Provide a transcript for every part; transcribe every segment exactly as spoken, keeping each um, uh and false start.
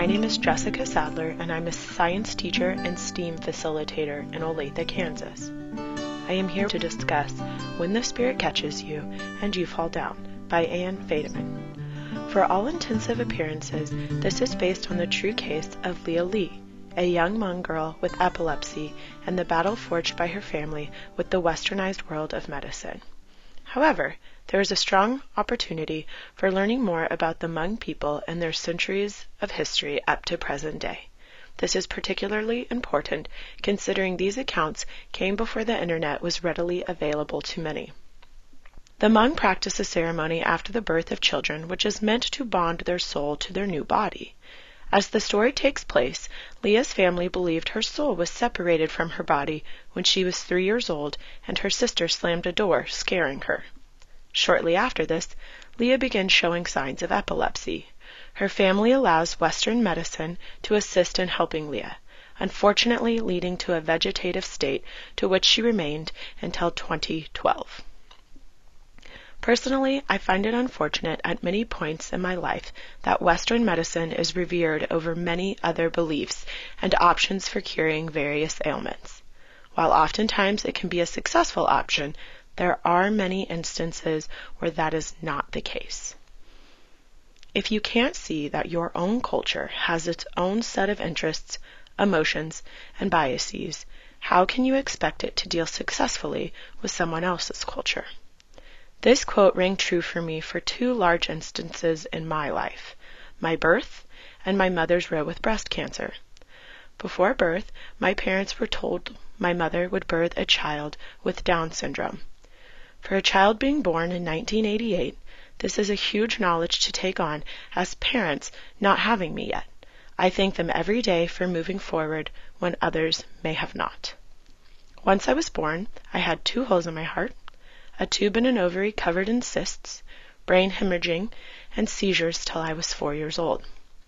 My name is Jessica Sadler, and I'm a science teacher and STEAM facilitator in Olathe, Kansas. I am here to discuss When the Spirit Catches You and You Fall Down by Anne Federman. For all intensive appearances, this is based on the true case of Leah Lee, a young Hmong girl with epilepsy and the battle forged by her family with the westernized world of medicine. However, there is a strong opportunity for learning more about the Hmong people and their centuries of history up to present day. This is particularly important considering these accounts came before the internet was readily available to many. The Hmong practice a ceremony after the birth of children which is meant to bond their soul to their new body. As the story takes place, Leah's family believed her soul was separated from her body when she was three years old and her sister slammed a door, scaring her. Shortly after this, Leah begins showing signs of epilepsy. Her family allows Western medicine to assist in helping Leah, unfortunately leading to a vegetative state to which she remained until twenty twelve. Personally, I find it unfortunate at many points in my life that Western medicine is revered over many other beliefs and options for curing various ailments. While oftentimes it can be a successful option, there are many instances where that is not the case. If you can't see that your own culture has its own set of interests, emotions, and biases, how can you expect it to deal successfully with someone else's culture? This quote rang true for me for two large instances in my life, my birth and my mother's row with breast cancer. Before birth, my parents were told my mother would birth a child with Down syndrome. For a child being born in nineteen eighty-eight, this is a huge knowledge to take on as parents not having me yet. I thank them every day for moving forward when others may have not. Once I was born, I had two holes in my heart, a tube and an ovary covered in cysts, brain hemorrhaging, and seizures till I was four years old.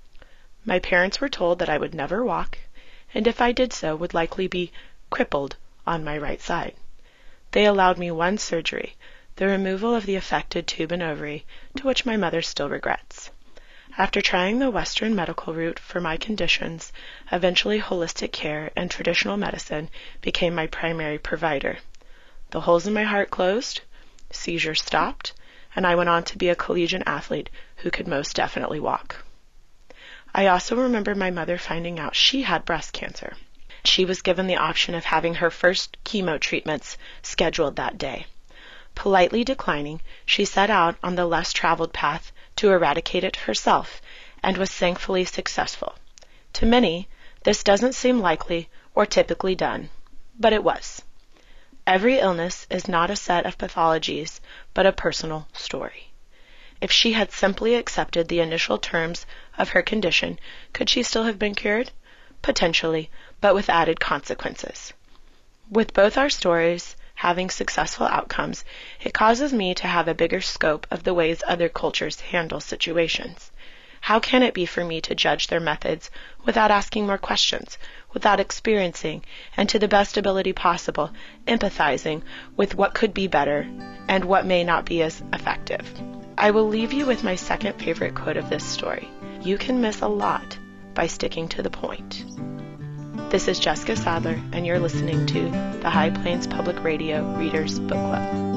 My parents were told that I would never walk, and if I did so would likely be crippled on my right side. They allowed me one surgery, the removal of the affected tube and ovary, to which my mother still regrets. After trying the Western medical route for my conditions, eventually holistic care and traditional medicine became my primary provider. The holes in my heart closed, seizures stopped, and I went on to be a collegiate athlete who could most definitely walk. I also remember my mother finding out she had breast cancer. She was given the option of having her first chemo treatments scheduled that day. Politely declining, she set out on the less traveled path to eradicate it herself, and was thankfully successful. To many, this doesn't seem likely or typically done, but it was. Every illness is not a set of pathologies, but a personal story. If she had simply accepted the initial terms of her condition, could she still have been cured? Potentially, but with added consequences. With both our stories having successful outcomes, it causes me to have a bigger scope of the ways other cultures handle situations. How can it be for me to judge their methods without asking more questions, without experiencing, and to the best ability possible, empathizing with what could be better and what may not be as effective? I will leave you with my second favorite quote of this story. You can miss a lot by sticking to the point. This is Jessica Sadler, and you're listening to the High Plains Public Radio Readers Book Club.